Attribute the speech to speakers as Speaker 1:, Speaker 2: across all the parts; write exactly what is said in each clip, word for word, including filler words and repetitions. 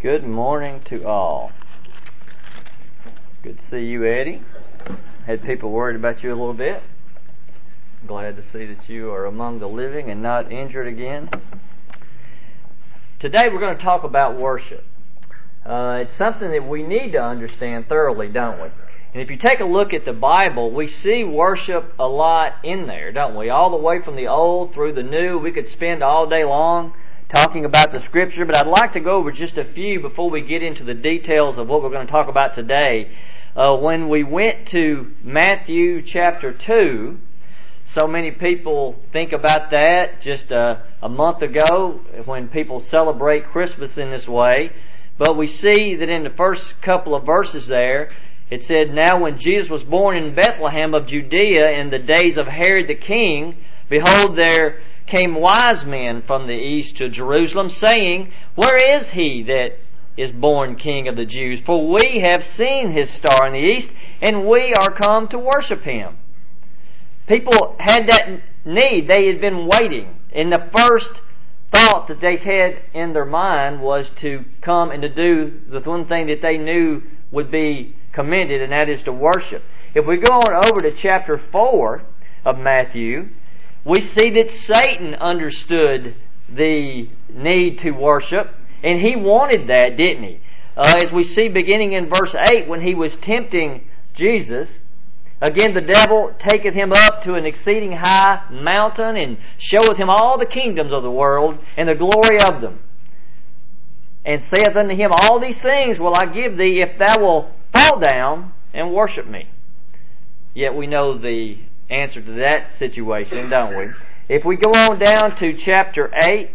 Speaker 1: Good morning to all. Good to see you, Eddie. Had people worried about you a little bit. Glad to see that you are among the living and not injured again. Today we're going to talk about worship. Uh, it's something that we need to understand thoroughly, don't we? And if you take a look at the Bible, we see worship a lot in there, don't we? All the way from the Old through the New. We could spend all day long talking about the Scripture, but I'd like to go over just a few before we get into the details of what we're going to talk about today. Uh, when we went to Matthew chapter two, so many people think about that just a, a month ago when people celebrate Christmas in this way. But we see that in the first couple of verses there, it said, "Now when Jesus was born in Bethlehem of Judea in the days of Herod the king, behold, there came wise men from the east to Jerusalem, saying, Where is he that is born King of the Jews? For we have seen his star in the east, and we are come to worship him." People had that need. They had been waiting. And the first thought that they had in their mind was to come and to do the one thing that they knew would be commended, and that is to worship. If we go on over to chapter four of Matthew, we see that Satan understood the need to worship, and he wanted that, didn't he? Uh, as we see beginning in verse eight, when he was tempting Jesus, again the devil taketh him up to an exceeding high mountain, and showeth him all the kingdoms of the world, and the glory of them. And saith unto him, All these things will I give thee, if thou wilt fall down and worship me. Yet we know the answer to that situation, don't we? If we go on down to chapter eight,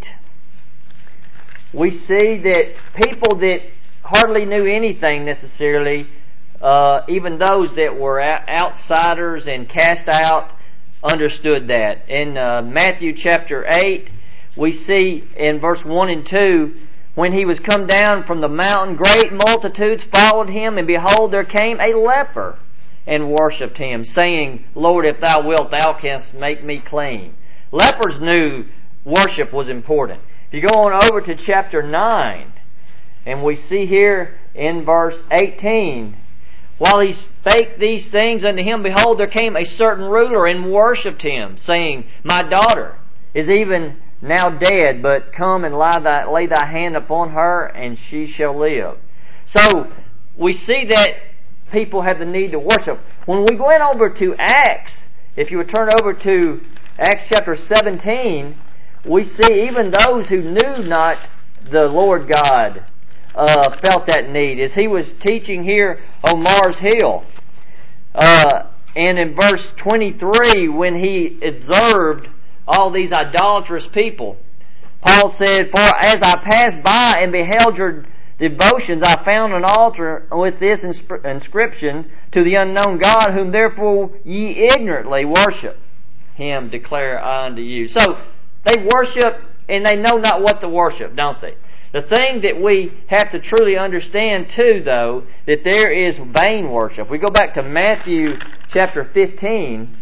Speaker 1: we see that people that hardly knew anything necessarily, uh, even those that were outsiders and cast out, understood that. In uh, Matthew chapter eight, we see in verse one and two, "When he was come down from the mountain, great multitudes followed him, and behold, there came a leper, and worshipped him, saying, Lord, if thou wilt, thou canst make me clean." Lepers knew worship was important. If you go on over to chapter nine, and we see here in verse eighteen, "While he spake these things unto him, behold, there came a certain ruler, and worshipped him, saying, My daughter is even now dead, but come and lie thy, lay thy hand upon her, and she shall live." So, we see that people have the need to worship. When we went over to Acts, if you would turn over to Acts chapter seventeen, we see even those who knew not the Lord God uh, felt that need. As he was teaching here on Mars Hill, uh, and in verse twenty-three, when he observed all these idolatrous people, Paul said, "For as I passed by and beheld your devotions, I found an altar with this inscription, To the unknown God, whom therefore ye ignorantly worship. Him declare I unto you." So, they worship and they know not what to worship, don't they? The thing that we have to truly understand too, though, that there is vain worship. We go back to Matthew chapter fifteen.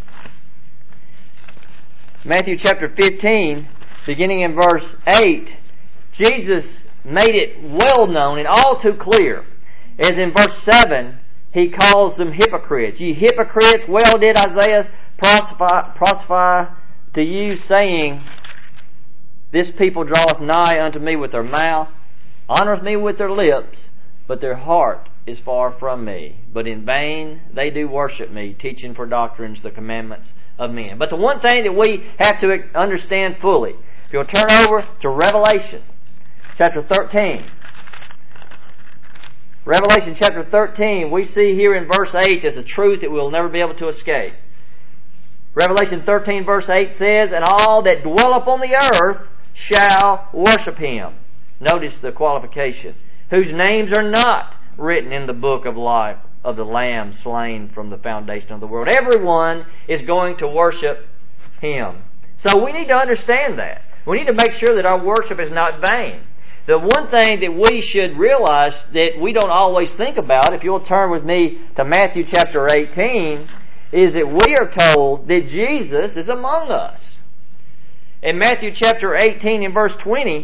Speaker 1: Matthew chapter fifteen, beginning in verse eight, Jesus made it well known and all too clear. As in verse seven, he calls them hypocrites. "Ye hypocrites, well did Isaiah prophesy, prophesy to you, saying, This people draweth nigh unto me with their mouth, honoureth me with their lips, but their heart is far from me. But in vain they do worship me, teaching for doctrines the commandments of men." But the one thing that we have to understand fully, if you'll turn over to Revelation chapter thirteen. Revelation chapter thirteen, we see here in verse eight, there's a truth that we'll never be able to escape. Revelation thirteen verse eight says, "And all that dwell upon the earth shall worship him." Notice the qualification. "Whose names are not written in the book of life of the Lamb slain from the foundation of the world." Everyone is going to worship him. So we need to understand that. We need to make sure that our worship is not vain. The one thing that we should realize that we don't always think about, if you'll turn with me to Matthew chapter eighteen, is that we are told that Jesus is among us. In Matthew chapter eighteen and verse twenty,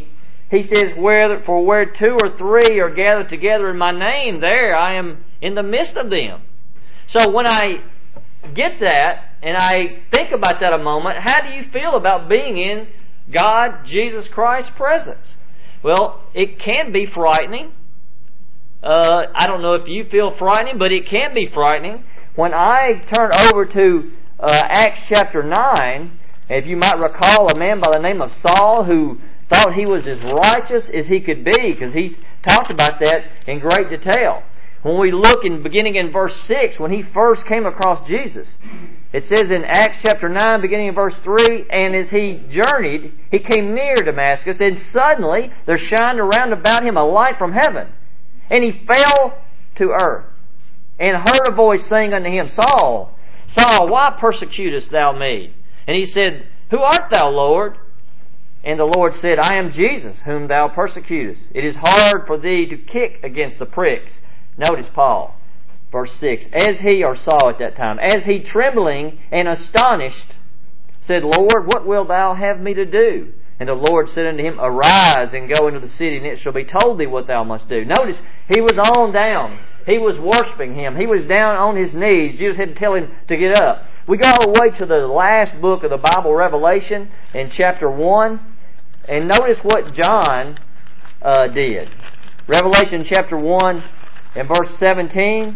Speaker 1: He says, where, for where two or three are gathered together in my name, there I am in the midst of them. So when I get that, and I think about that a moment, how do you feel about being in God, Jesus Christ's presence? Well, it can be frightening. Uh, I don't know if you feel frightening, but it can be frightening. When I turn over to uh, Acts chapter nine, if you might recall a man by the name of Saul who thought he was as righteous as he could be, because he's talked about that in great detail. When we look in beginning in verse six, when he first came across Jesus, it says in Acts chapter nine, beginning in verse three, and as he journeyed, he came near Damascus, and suddenly there shined around about him a light from heaven. And he fell to earth, and heard a voice saying unto him, Saul, Saul, why persecutest thou me? And he said, Who art thou, Lord? And the Lord said, I am Jesus, whom thou persecutest. It is hard for thee to kick against the pricks. Notice Paul, verse six. As he, or Saul at that time, as he trembling and astonished, said, Lord, what wilt thou have me to do? And the Lord said unto him, Arise and go into the city, and it shall be told thee what thou must do. Notice, he was on down. He was worshiping Him. He was down on his knees. Jesus had to tell him to get up. We go all the way to the last book of the Bible, Revelation, in chapter one. And notice what John uh, did. Revelation chapter one and verse seventeen.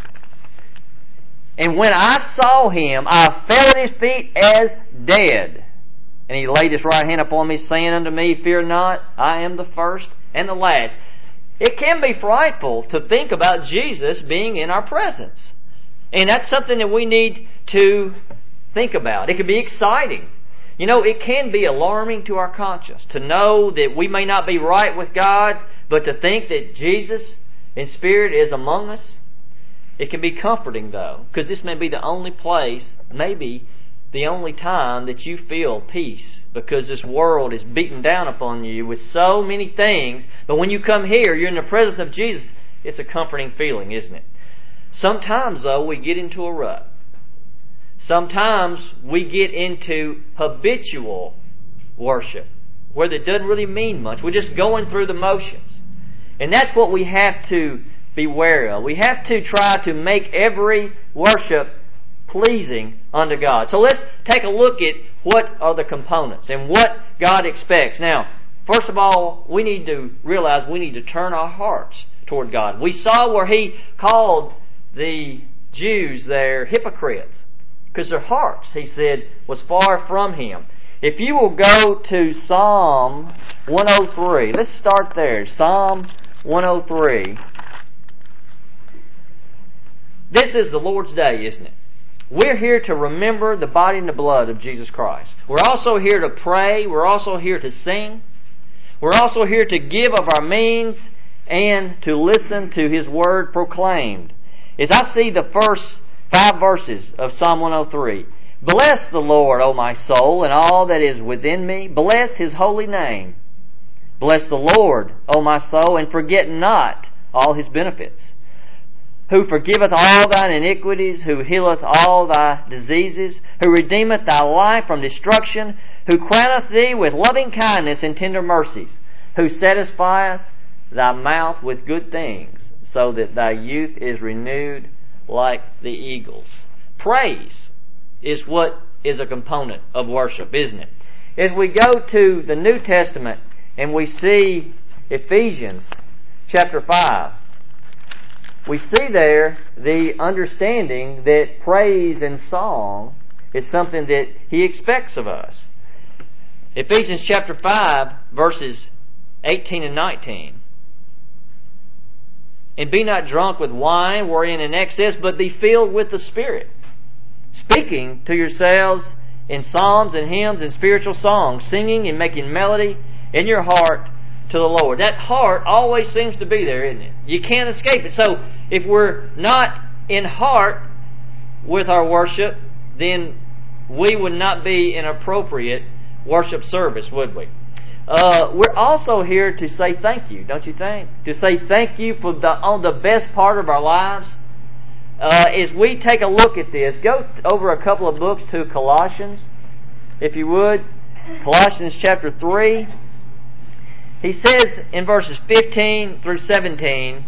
Speaker 1: And when I saw Him, I fell at His feet as dead. And He laid His right hand upon me, saying unto me, Fear not, I am the first and the last. It can be frightful to think about Jesus being in our presence. And that's something that we need to think about. It can be exciting. You know, it can be alarming to our conscience to know that we may not be right with God, but to think that Jesus in spirit is among us. It can be comforting, though, because this may be the only place, maybe the only time that you feel peace, because this world is beaten down upon you with so many things. But when you come here, you're in the presence of Jesus, it's a comforting feeling, isn't it? Sometimes, though, we get into a rut. Sometimes we get into habitual worship, where it doesn't really mean much. We're just going through the motions. And that's what we have to be wary of. We have to try to make every worship pleasing unto God. So let's take a look at what are the components and what God expects. Now, first of all, we need to realize we need to turn our hearts toward God. We saw where He called the Jews there hypocrites, because their hearts, He said, was far from Him. If you will go to Psalm one oh three, let's start there. Psalm one oh three. This is the Lord's day, isn't it? We're here to remember the body and the blood of Jesus Christ. We're also here to pray. We're also here to sing. We're also here to give of our means and to listen to His Word proclaimed. As I see the first five verses of Psalm one oh three, Bless the Lord, O my soul, and all that is within me. Bless His holy name. Bless the Lord, O my soul, and forget not all His benefits. Who forgiveth all thine iniquities, who healeth all thy diseases, who redeemeth thy life from destruction, who crowneth thee with loving kindness and tender mercies, who satisfieth thy mouth with good things, so that thy youth is renewed like the eagles. Praise is what is a component of worship, isn't it? As we go to the New Testament and we see Ephesians chapter five, we see there the understanding that praise and song is something that He expects of us. Ephesians chapter five, verses eighteen and nineteen. And be not drunk with wine, wherein in excess, but be filled with the Spirit, speaking to yourselves in psalms and hymns and spiritual songs, singing and making melody in your heart to the Lord. That heart always seems to be there, isn't it? You can't escape it. So if we're not in heart with our worship, then we would not be an appropriate worship service, would we? Uh, we're also here to say thank you, don't you think? To say thank you for the on the best part of our lives. Uh, as we take a look at this, go over a couple of books to Colossians, if you would. Colossians chapter three. He says in verses fifteen through seventeen,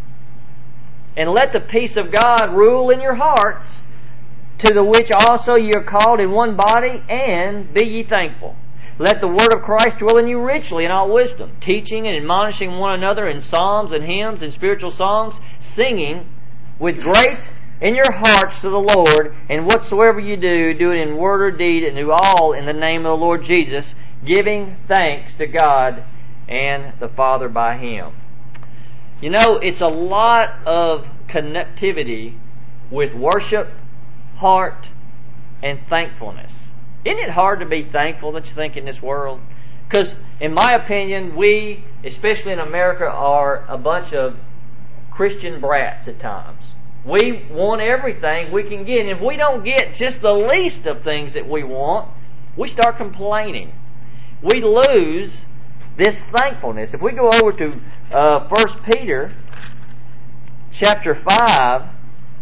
Speaker 1: "And let the peace of God rule in your hearts, to the which also ye are called in one body, and be ye thankful. Let the word of Christ dwell in you richly in all wisdom, teaching and admonishing one another in psalms and hymns and spiritual songs, singing with grace in your hearts to the Lord, and whatsoever you do, do it in word or deed, and do all in the name of the Lord Jesus, giving thanks to God and the Father by Him." You know, it's a lot of connectivity with worship, heart, and thankfulness. Isn't it hard to be thankful, don't you think, in this world? Because, in my opinion, we, especially in America, are a bunch of Christian brats at times. We want everything we can get. And if we don't get just the least of things that we want, we start complaining. We lose this thankfulness. If we go over to uh, First Peter chapter five,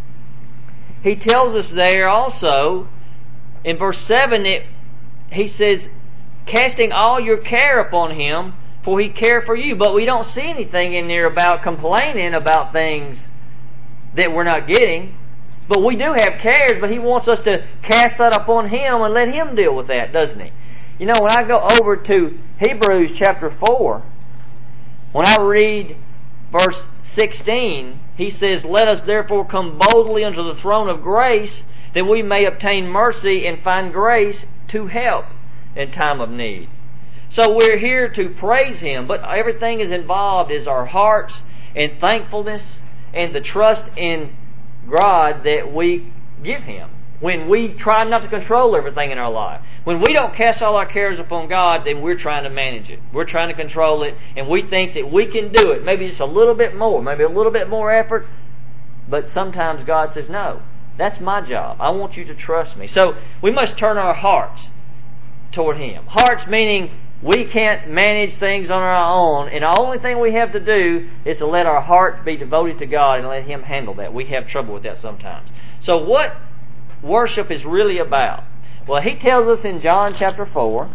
Speaker 1: he tells us there also, in verse seven, it, he says, "Casting all your care upon Him, for He cared for you." But we don't see anything in there about complaining about things that we're not getting. But we do have cares, but He wants us to cast that upon Him and let Him deal with that, doesn't He? You know, when I go over to Hebrews chapter four, when I read verse sixteen, he says, "Let us therefore come boldly unto the throne of grace, that we may obtain mercy and find grace to help in time of need." So we're here to praise Him, but everything is involved is our hearts and thankfulness and the trust in God that we give Him. When we try not to control everything in our life. When we don't cast all our cares upon God, then we're trying to manage it. We're trying to control it, and we think that we can do it. Maybe just a little bit more, maybe a little bit more effort. But sometimes God says, "No, that's my job. I want you to trust me." So we must turn our hearts toward Him. Hearts meaning we can't manage things on our own, and the only thing we have to do is to let our heart be devoted to God and let Him handle that. We have trouble with that sometimes. So what worship is really about? Well, he tells us in John chapter four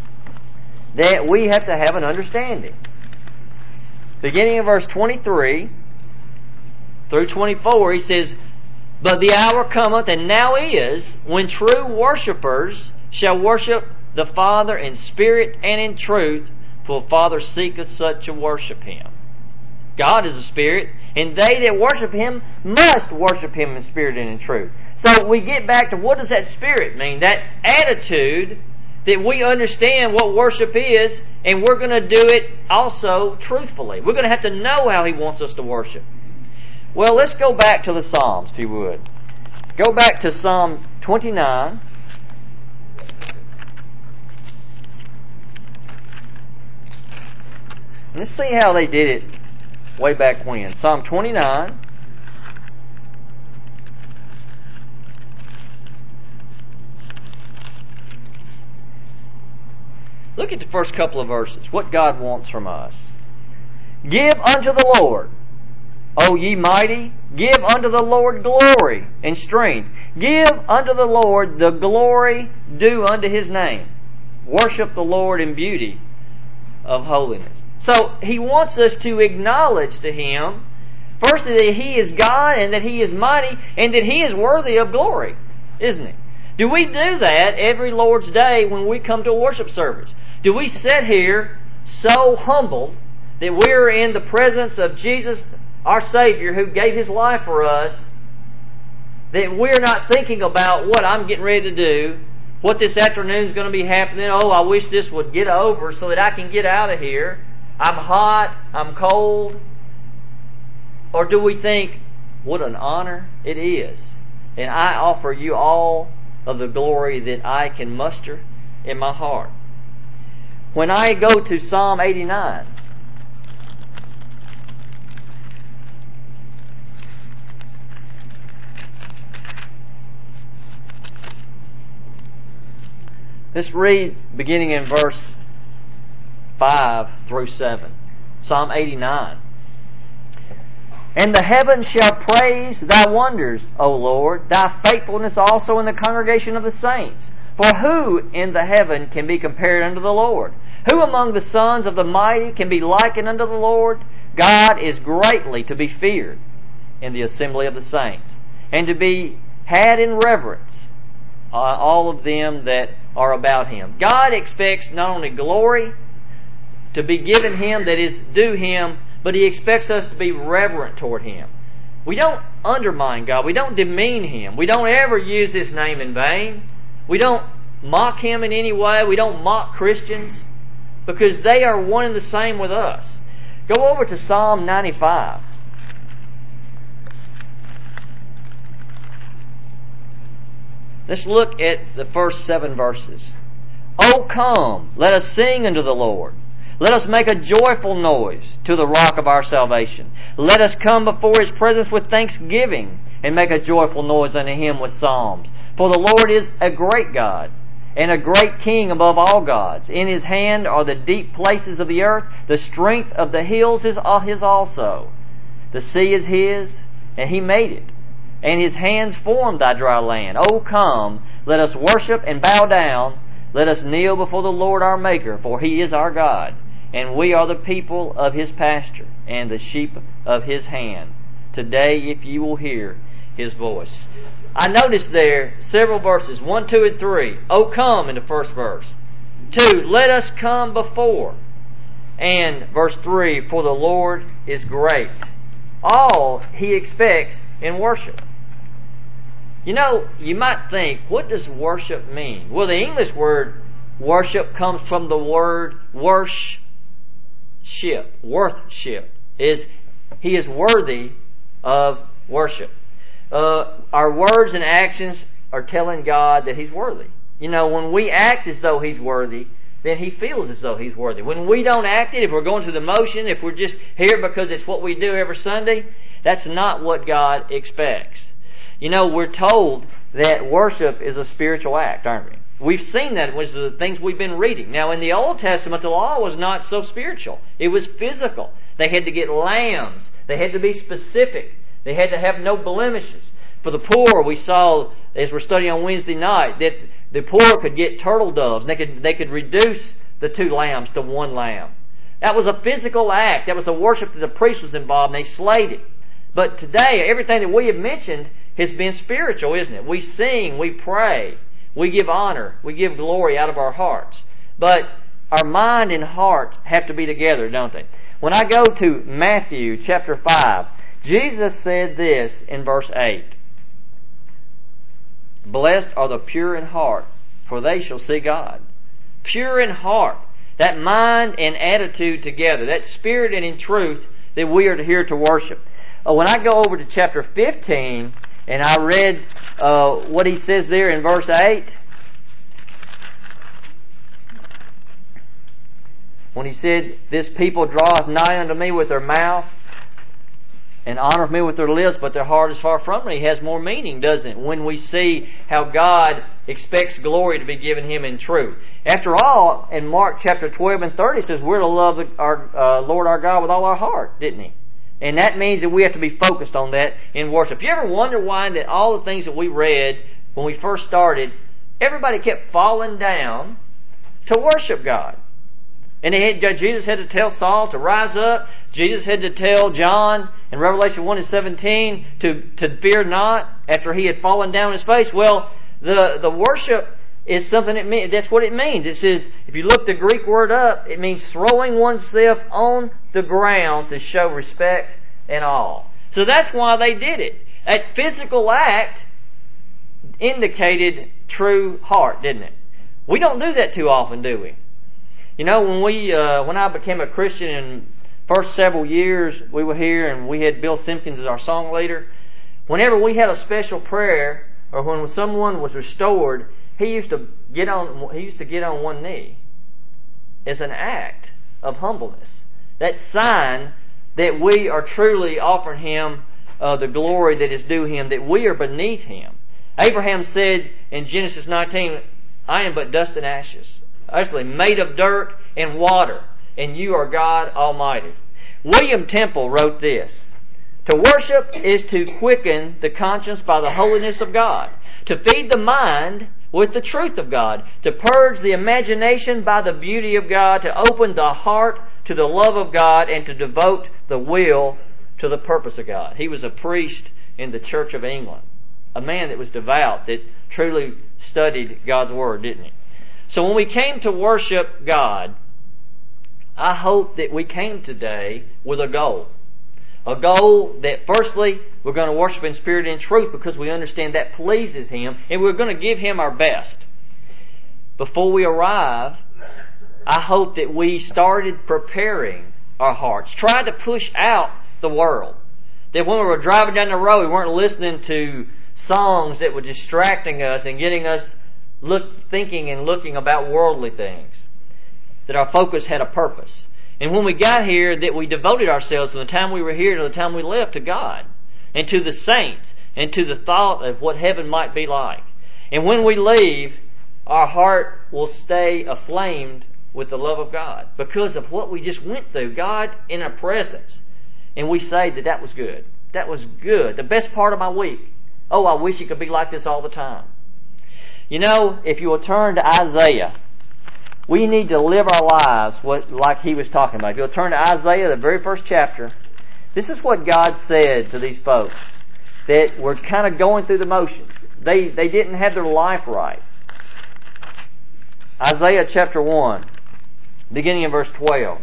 Speaker 1: that we have to have an understanding. Beginning in verse twenty-three through twenty-four, he says, "But the hour cometh, and now is, when true worshippers shall worship the Father in spirit and in truth, for the Father seeketh such to worship Him." God is a spirit, and they that worship Him must worship Him in spirit and in truth. So we get back to, what does that spirit mean? That attitude that we understand what worship is, and we're going to do it also truthfully. We're going to have to know how He wants us to worship. Well, let's go back to the Psalms, if you would. Go back to Psalm twenty-nine. Let's see how they did it way back when. Psalm twenty-nine. Look at the first couple of verses. What God wants from us. "Give unto the Lord, O ye mighty, give unto the Lord glory and strength. Give unto the Lord the glory due unto His name. Worship the Lord in beauty of holiness." So He wants us to acknowledge to Him, firstly, that He is God and that He is mighty and that He is worthy of glory, isn't He? Do we do that every Lord's Day when we come to a worship service? Do we sit here so humbled that we're in the presence of Jesus, our Savior, who gave His life for us, that we're not thinking about what I'm getting ready to do, what this afternoon is going to be happening? Oh, I wish this would get over so that I can get out of here. I'm hot, I'm cold. Or do we think, what an honor it is, and I offer you all of the glory that I can muster in my heart? When I go to Psalm eighty-nine, let's read beginning in verse five through seven. Psalm eighty-nine. "And the heavens shall praise Thy wonders, O Lord, Thy faithfulness also in the congregation of the saints. For who in the heaven can be compared unto the Lord? Who among the sons of the mighty can be likened unto the Lord? God is greatly to be feared in the assembly of the saints, and to be had in reverence, uh, all of them that are about Him. God expects not only glory to be given Him that is due Him, but He expects us to be reverent toward Him. We don't undermine God. We don't demean Him. We don't ever use His name in vain. We don't mock Him in any way. We don't mock Christians, because they are one and the same with us. Go over to Psalm ninety-five. Let's look at the first seven verses. O come, let us sing unto the Lord. Let us make a joyful noise to the rock of our salvation. Let us come before His presence with thanksgiving, and make a joyful noise unto Him with psalms. For the Lord is a great God, and a great King above all gods. In His hand are the deep places of the earth. The strength of the hills is His also. The sea is His, and He made it, and His hands formed thy dry land. O come, let us worship and bow down. Let us kneel before the Lord our Maker, for He is our God, and we are the people of His pasture, and the sheep of His hand. Today, if you will hear His voice. I noticed there several verses, one, two, and three. O come in the first verse. Two, let us come before. And verse three, for the Lord is great. All He expects in worship. You know, you might think, what does worship mean? Well, the English word worship comes from the word worship. Worthship. Is He is worthy of worship. Uh, our words and actions are telling God that He's worthy. You know, when we act as though He's worthy, then He feels as though He's worthy. When we don't act it, if we're going through the motion, if we're just here because it's what we do every Sunday, that's not what God expects. You know, we're told that worship is a spiritual act, aren't we? We've seen that with the things we've been reading. Now, in the Old Testament, the law was not so spiritual. It was physical. They had to get lambs. They had to be specific. They had to have no blemishes. For the poor, we saw, as we're studying on Wednesday night, that the poor could get turtle doves. They could, they could reduce the two lambs to one lamb. That was a physical act. That was a worship that the priest was involved in. They slayed it. But today, everything that we have mentioned has been spiritual, isn't it? We sing, we pray, we give honor, we give glory out of our hearts. But our mind and heart have to be together, don't they? When I go to Matthew chapter five, Jesus said this in verse eight. Blessed are the pure in heart, for they shall see God. Pure in heart. That mind and attitude together. That spirit and in truth that we are here to worship. Uh, when I go over to chapter fifteen, and I read uh, what He says there in verse eight. When He said, this people draweth nigh unto me with their mouth, and honoreth me with their lips, but their heart is far from me. It has more meaning, doesn't it? When we see how God expects glory to be given Him in truth. After all, in Mark chapter twelve and thirty, it says we're to love our uh, Lord our God with all our heart, didn't He? And that means that we have to be focused on that in worship. You ever wonder why that all the things that we read when we first started, everybody kept falling down to worship God? And they had, Jesus had to tell Saul to rise up. Jesus had to tell John in Revelation one and seventeen to, to fear not after he had fallen down on his face. Well, the, the worship is something that means, that's what it means. It says, if you look the Greek word up, it means throwing oneself on the ground to show respect and awe. So that's why they did it. That physical act indicated true heart, didn't it? We don't do that too often, do we? You know, when we uh, when I became a Christian in first several years, we were here and we had Bill Simpkins as our song leader. Whenever we had a special prayer or when someone was restored, he used to get on he used to get on one knee as an act of humbleness. That sign that we are truly offering Him uh, the glory that is due Him, that we are beneath Him. Abraham said in Genesis nineteen, I am but dust and ashes, actually made of dirt and water, and you are God Almighty. William Temple wrote this: to worship is to quicken the conscience by the holiness of God, to feed the mind with the truth of God, to purge the imagination by the beauty of God, to open the heart to the love of God, and to devote the will to the purpose of God. He was a priest in the Church of England, a man that was devout, that truly studied God's Word, didn't he? So when we came to worship God, I hope that we came today with a goal. A goal that, firstly, we're going to worship in spirit and in truth because we understand that pleases Him, and we're going to give Him our best. Before we arrive, I hope that we started preparing our hearts, tried to push out the world. That when we were driving down the road, we weren't listening to songs that were distracting us and getting us look, thinking and looking about worldly things. That our focus had a purpose. And when we got here, that we devoted ourselves from the time we were here to the time we left to God and to the saints and to the thought of what heaven might be like. And when we leave, our heart will stay aflamed with the love of God because of what we just went through. God in our presence. And we say that that was good. That was good. The best part of my week. Oh, I wish it could be like this all the time. You know, if you will turn to Isaiah, we need to live our lives what, like he was talking about. If you'll turn to Isaiah, the very first chapter, this is what God said to these folks that were kind of going through the motions. They, they didn't have their life right. Isaiah chapter one, beginning in verse twelve.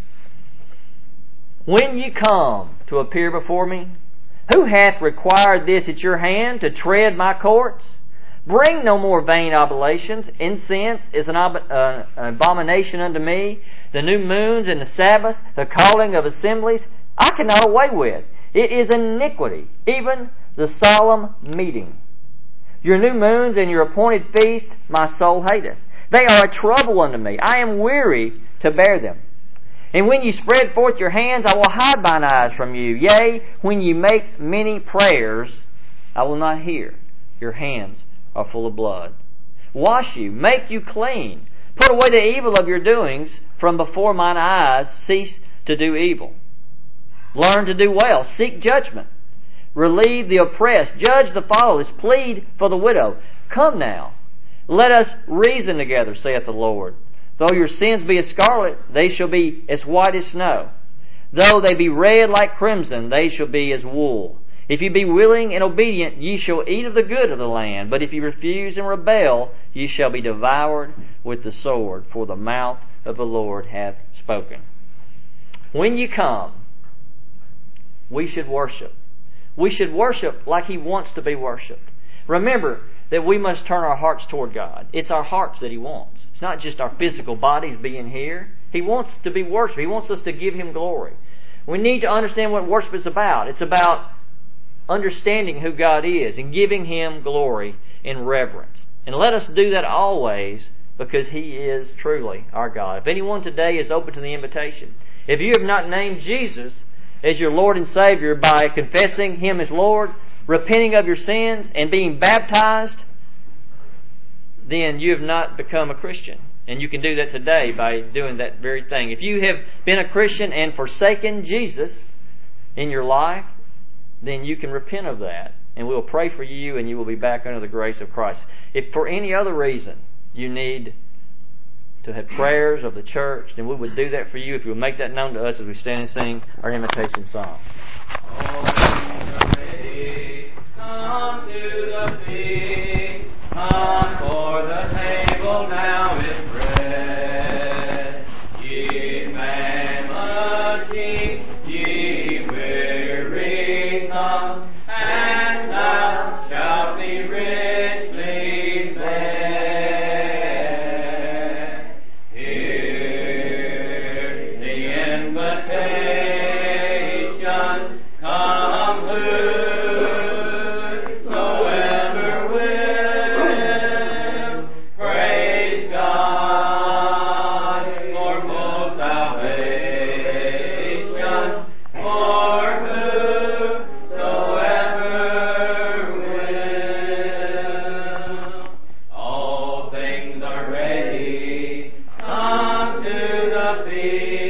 Speaker 1: When ye come to appear before me, who hath required this at your hand to tread my courts? Bring no more vain oblations. Incense is an, ob- uh, an abomination unto me. The new moons and the Sabbath, the calling of assemblies, I cannot away with. It is iniquity, even the solemn meeting. Your new moons and your appointed feast, my soul hateth. They are a trouble unto me. I am weary to bear them. And when you spread forth your hands, I will hide mine eyes from you. Yea, when you make many prayers, I will not hear. Your hands are full of blood. Wash you, make you clean. Put away the evil of your doings from before mine eyes. Cease to do evil. Learn to do well. Seek judgment. Relieve the oppressed. Judge the fatherless. Plead for the widow. Come now, let us reason together, saith the Lord. Though your sins be as scarlet, they shall be as white as snow. Though they be red like crimson, they shall be as wool. If ye be willing and obedient, ye shall eat of the good of the land. But if ye refuse and rebel, ye shall be devoured with the sword, for the mouth of the Lord hath spoken. When ye come, we should worship. We should worship like He wants to be worshipped. Remember that we must turn our hearts toward God. It's our hearts that He wants. It's not just our physical bodies being here. He wants to be worshipped. He wants us to give Him glory. We need to understand what worship is about. It's about understanding who God is and giving Him glory and reverence. And let us do that always because He is truly our God. If anyone today is open to the invitation, if you have not named Jesus as your Lord and Savior by confessing Him as Lord, repenting of your sins, and being baptized, then you have not become a Christian. And you can do that today by doing that very thing. If you have been a Christian and forsaken Jesus in your life, then you can repent of that. And we'll pray for you and you will be back under the grace of Christ. If for any other reason you need to have prayers of the church, then we would do that for you if you would make that known to us as we stand and sing our invitation song.
Speaker 2: Come to the feast, come for the table now is spread. Ye famous, ye, ye weary, come, and thou shalt be richly fed. Hear the invitation, come who be